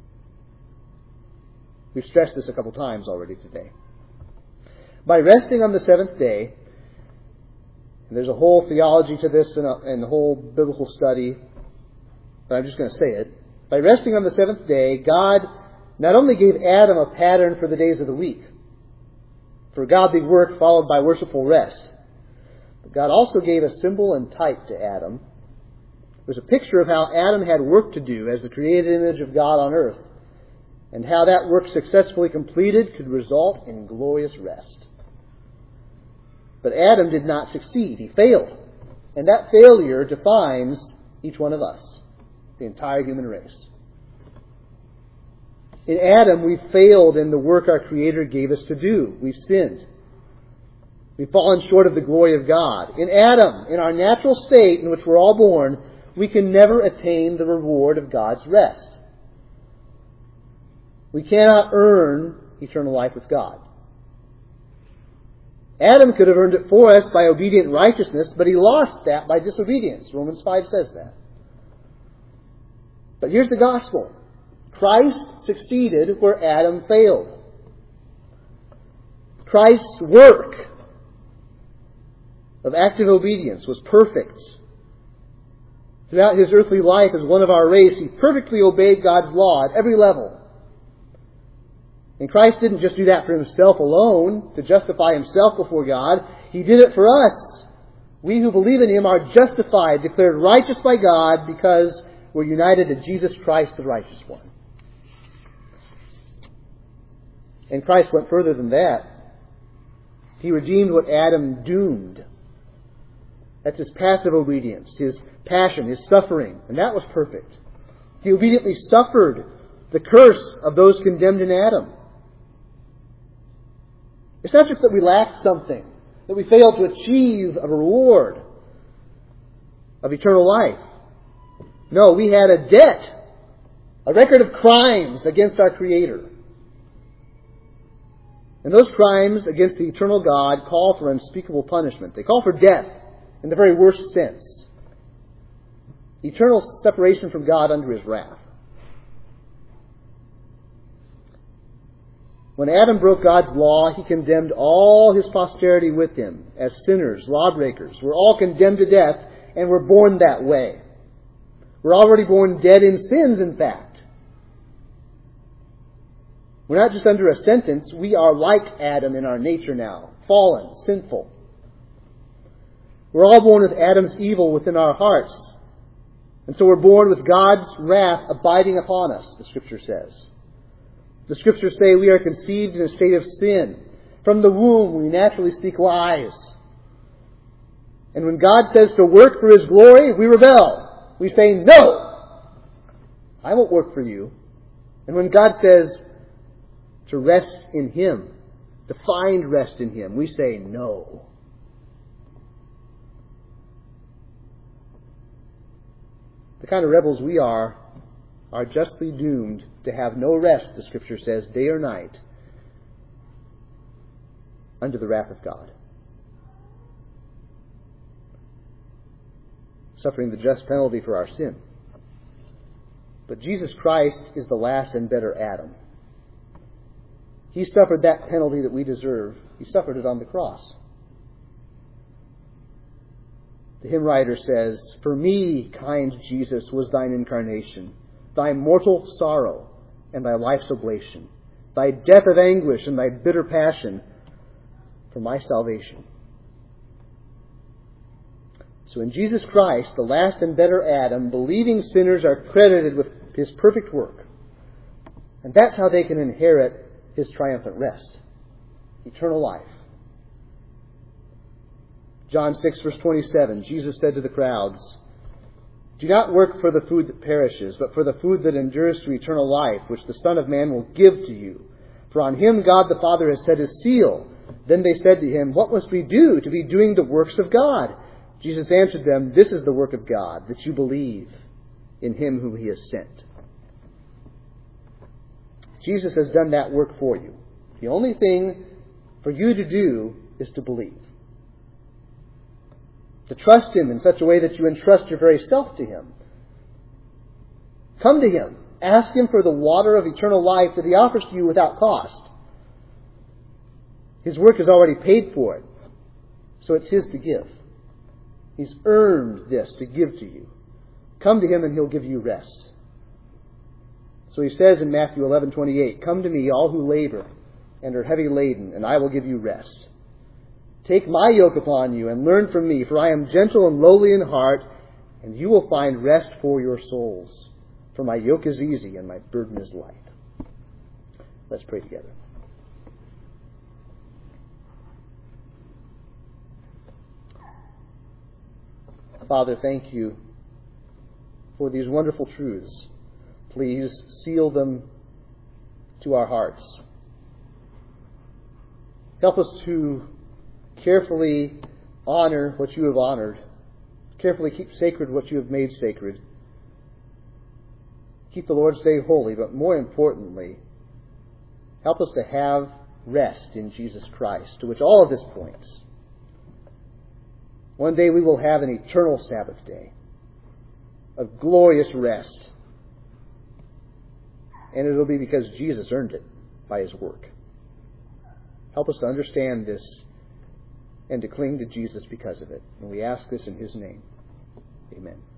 [SPEAKER 1] We've stressed this a couple times already today. By resting on the seventh day, and there's a whole theology to this and a, and a whole biblical study, but I'm just going to say it. By resting on the seventh day, God not only gave Adam a pattern for the days of the week, for godly work followed by worshipful rest, but God also gave a symbol and type to Adam. It was a picture of how Adam had work to do as the created image of God on earth, and how that work successfully completed could result in glorious rest. But Adam did not succeed. He failed. And that failure defines each one of us, the entire human race. In Adam, we failed in the work our Creator gave us to do. We've sinned. We've fallen short of the glory of God. In Adam, in our natural state in which we're all born, we can never attain the reward of God's rest. We cannot earn eternal life with God. Adam could have earned it for us by obedient righteousness, but he lost that by disobedience. Romans five says that. But here's the gospel. Christ succeeded where Adam failed. Christ's work of active obedience was perfect. Throughout His earthly life as one of our race, He perfectly obeyed God's law at every level. And Christ didn't just do that for Himself alone, to justify Himself before God. He did it for us. We who believe in Him are justified, declared righteous by God, because we're united to Jesus Christ, the righteous one. And Christ went further than that. He redeemed what Adam doomed. That's His passive obedience, His passion, His suffering. And that was perfect. He obediently suffered the curse of those condemned in Adam. It's not just that we lacked something, that we failed to achieve a reward of eternal life. No, we had a debt, a record of crimes against our Creator. And those crimes against the eternal God call for unspeakable punishment. They call for death in the very worst sense. Eternal separation from God under His wrath. When Adam broke God's law, he condemned all his posterity with him as sinners, lawbreakers. We're all condemned to death, and we're born that way. We're already born dead in sins, in fact. We're not just under a sentence. We are like Adam in our nature now, fallen, sinful. We're all born with Adam's evil within our hearts. And so we're born with God's wrath abiding upon us, the Scripture says. The Scriptures say we are conceived in a state of sin. From the womb we naturally speak lies. And when God says to work for His glory, we rebel. We say, no! I won't work for you. And when God says to rest in Him, to find rest in Him, we say, no. The kind of rebels we are, are justly doomed to have no rest, the Scripture says, day or night, under the wrath of God. Suffering the just penalty for our sin. But Jesus Christ is the last and better Adam. He suffered that penalty that we deserve. He suffered it on the cross. The hymn writer says, for me, kind Jesus, was thine incarnation, thy mortal sorrow and thy life's oblation, thy death of anguish and thy bitter passion for my salvation. So in Jesus Christ, the last and better Adam, believing sinners are credited with His perfect work. And that's how they can inherit His triumphant rest. Eternal life. John six, verse twenty-seven, Jesus said to the crowds, "Do not work for the food that perishes, but for the food that endures to eternal life, which the Son of Man will give to you. For on Him God the Father has set His seal." Then they said to Him, "What must we do to be doing the works of God?" Jesus answered them, "This is the work of God, that you believe in Him whom He has sent." Jesus has done that work for you. The only thing for you to do is to believe. To trust Him in such a way that you entrust your very self to Him. Come to Him. Ask Him for the water of eternal life that He offers to you without cost. His work has already paid for it, so it's His to give. He's earned this to give to you. Come to Him and He'll give you rest. So He says in Matthew eleven twenty-eight, "Come to me, all who labor and are heavy laden, and I will give you rest. Take my yoke upon you and learn from me, for I am gentle and lowly in heart, and you will find rest for your souls. For my yoke is easy and my burden is light." Let's pray together. Father, thank you for these wonderful truths. Please seal them to our hearts. Help us to carefully honor what you have honored. Carefully keep sacred what you have made sacred. Keep the Lord's Day holy, but more importantly, help us to have rest in Jesus Christ, to which all of this points. One day we will have an eternal Sabbath day, a glorious rest, and it'll be because Jesus earned it by His work. Help us to understand this and to cling to Jesus because of it. And we ask this in His name. Amen.